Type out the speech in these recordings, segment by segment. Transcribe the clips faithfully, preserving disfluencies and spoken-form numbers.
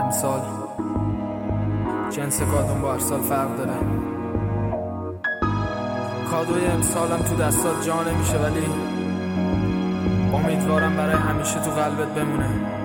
امسال جنس کادون با هر سال فرق داره. کادوی امسالم تو دستات جا نمیشه، ولی امیدوارم برای همیشه تو قلبت بمونه.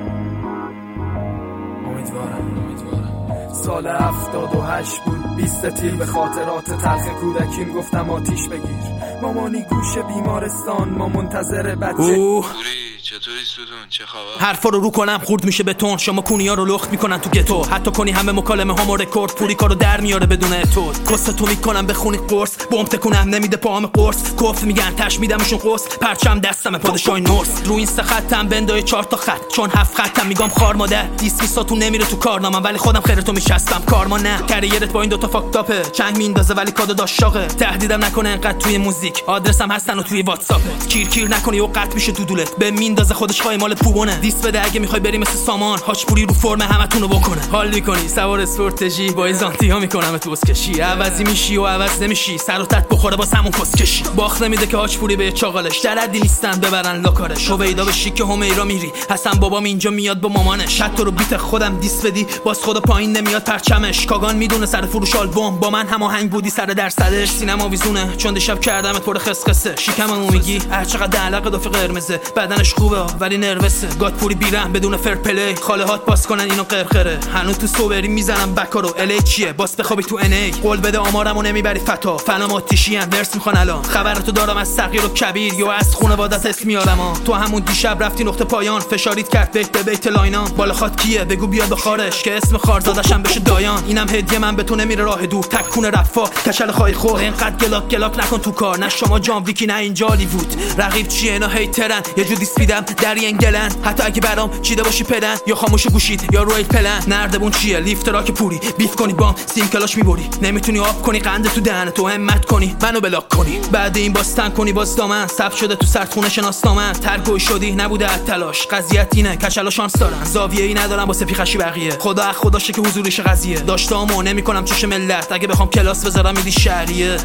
امیدوارم امیدوارم سال هفتاد و هشت بود، بیست تیر، به خاطرات تلخ کودکیم گفتم آتیش بگیر. مامانی گوش بیمارستان، ما منتظر بچه. چطوری ستون؟ چه خبر؟ حرفا رو رو کنم خورد میشه بتون، شما کونیا رو لخت میکنن تو گتو، حتی کنی همه مکالمه هامو رکورد، پوری کارو در میاره بدون تو. کست تو میکنم بخونی قرص، بمب تکونم نمیده پاهم قرص، کف میگن تش میدمشون قرص، پرچم دستم پادشاه نورس، رو این سه خطم بندای چهار تا خط، چون هفت خطم میگم خار مادر. دیسکیسا تو نمیره تو کارنامه، ولی خودم خیرتو میشستم کارما نه. کریرت با این دو تا فاک تاپه، چنگ میندازه ولی کادو داشاقه. تهدیدم نکنه انقدر توی موزیک، آدرسم هستن و توی واتساپ. کیر کیر نکنی و قط میشه دودولت، به میندازه خودش خواهی مال پوبونه. دیس بده اگه میخوای بری مثل سامان، هاچپوری رو فرم همتونو بکنه. حال میکنی سوار اسپورتجی با ایزانتیا میکنم تو اسکشی، عوضی میشی و عوض نمیشی، سر و تت بخوره با همون کسکشی. باخت نمیده که هاچپوری به چاقالش، دردی نیستن ببرن لاکارش. هویدا به شیک همیرا میری، حسن بابام اینجا میاد با مامانش. حتی رو بیت خودم دیس بدی باز خدا پایین نمیاد پرچمش. کاگان میدونه سر فروش آلبوم با من هماهنگ بودی سر درصدش. سینما ویزونه چون دیشب کردمت پر خسخسه. شیکممو میگی هر چقدر علاقه دافی قرمزه، بدنش خوبه ولی نروسه. گادپوری بیرم بدون فر پلی، خاله هات باز کنن اینو قرقره. هنوز تو سوبری میزنم بکارو، الی چیه باز بخوابی تو ان ای. قول بده آمارمو نمیبری فتا، فنام آتیشی ام ورس میخوان الان. خبرتو دارم از صغیر و کبیر، یا از خانواده‌ات اسم میارم ها. تو همون دیشب رفتی نقطه پایان، فشاریت کرد بیت به بیت لاینام. بالا خات کیه بگو بیاد بخارش، که اسم خارزادشم بشه دایان. اینم هدیه من به تو نمیره راه دور، تکونه رفا کشل خای خور. اینقدر گلاک گلاک نکن تو کار، نه شما جام ویکی نه اینجا هالیوود. رقیب چیه اینا هیترن، یه جور دیسپیدم در ینگلن. حتی اگه برام چیده باشی پدن، یا خاموش گوشید یا روی پلن. نردبون چیه لیفت راک پوری، بیف کنی بام سیم کلاش میبری. نمیتونی آب کنی قند تو دهن تو، همت کنی منو بلاک کنی. بعد این باستن کنی باز دامن، ثبت شده تو سردخونه شناسنامه. ترگوی شدی نبوده تلاش، قضیت اینه کچلا شانس دارن. زاویه‌ای ندارم واسه پیخشی بقیه، خدا خداشه که حضوریش قضیه. داشتامو نمیکنم چش ملت، اگه بخوام کلاس بذارم میدی شهریه.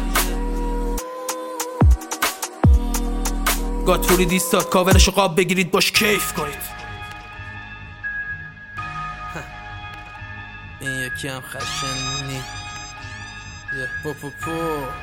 گادپوری دیستاد کاورشو قاب بگیرید باش کیف کنید. این یکی هم خشنی یه پو پو پو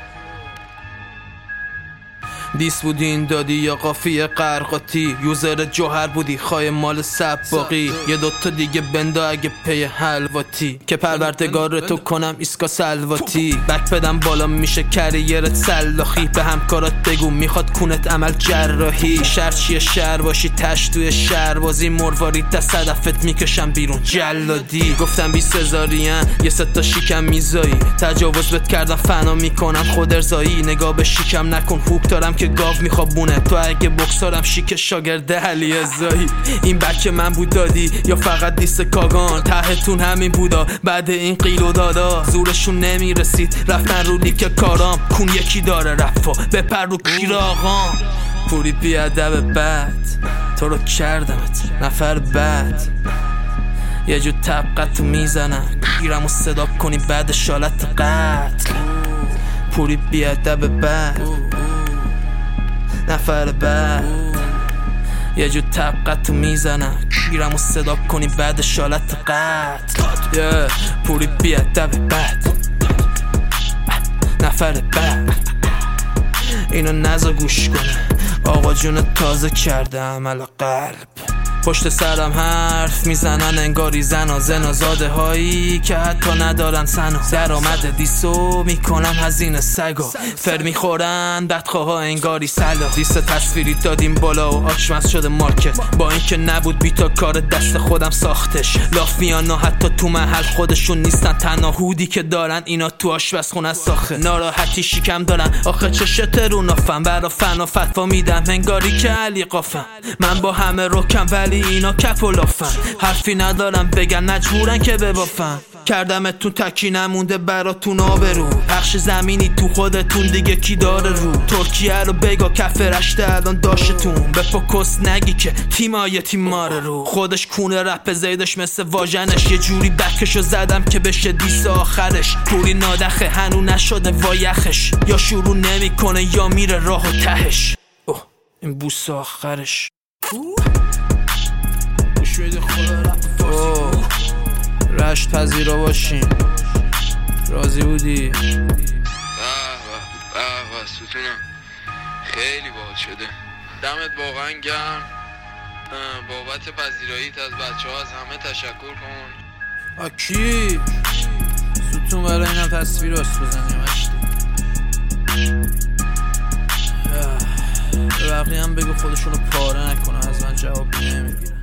دیس بودی این دادی یا قافیه قرقاتی. یوزر جوهر بودی خواهی مال سباقی. یه دوتا دیگه بندا اگه پی حلواتی، که پروردگار تو کنم ایسکا سلواتی. بک بدم بالا میشه کریرت سلاخی، به همکارات بگو میخواد کونت عمل جراحی. شهر چیه شهر باشی تش توی شهر بازی، مروارید تا صدفت میکشم بیرون جلادی. گفتم بی سزارین یه ستا شیکم میزایی، تجاوز بهت کردم فنا میکنم خود ارزایی. نگاه به شیکم نکن هوک دارم که گاو میخوابونه، تو اگه بکسارم شیک شاگرد علی ازایی. این بچه من بود دادی یا فقط دیست کاگان؟ تهتون همین بودا بعد این قیل و دادا. زورشون نمیرسید رفتن رو لیک کارام، کون یکی داره رفا بپر رو کیر آقام. پوری بیادب بد تو رو کردمت نفر بد، یه جو طبقت تو میزنم گیرم و صدا کنی بعد شالت قتل. پوری بیادب بد نفر بعد، یه جو طبقت تو میزنم گیرم و صدا کنی بعد شالت قتل. yeah. پوری بیادب بد نفر بعد، اینو نزا گوش کنه آقا جون تازه کرده عمل قلب. پشت سرم حرف میزنن انگاری زنا زنازاده هایی که حتی ندارن سنا. درآمد دیسو میکنم هزینه سگا، فر میخورن بدخواه انگاری سلا. دیس تصویری دادیم بالا و آچمز شده مارکت، با اینکه نبود بیتا کار دست خودم ساختش. لاف میان حتی تو محل خودشون نیستن، تنها هودی که دارن اینا تو آشپزخونه ساخه. ناراحتی شیکم دارن آخه چشت رو نافم، برا فنا فتوا میدم انگاری که علی قافم. من با همه رکم ولی اینا کپ و لافن، حرفی ندارم بگن مجبورن که ببافن. کردمتون تکی نمونده براتون آبرو، پخش زمینی تو خودتون دیگه کی داره رو. ترکیه رو بگا کف رشته الان داشتون، به پوکس نگی که تیمای تیماره رو. خودش کونه رپ زیدش مثل واژنش، یه جوری بکشو زدم که بشه دیس آخرش. پوری نادخه هنو نشده وایخش، یا شروع نمیکنه یا میره راه و تهش. اوه این بوس آخرش. جشن پذیرا باشیم. راضی بودی؟ به به به به ستونم خیلی باحال شده. دمت واقعا گرم. بابت پذیراییت از بچه ها از همه تشکر کن. آکی ستون برای اینم تصویر راست بزنیم اشتی. به بقیه هم بگو خودشونو پاره نکنه، از من جواب نمیگیره.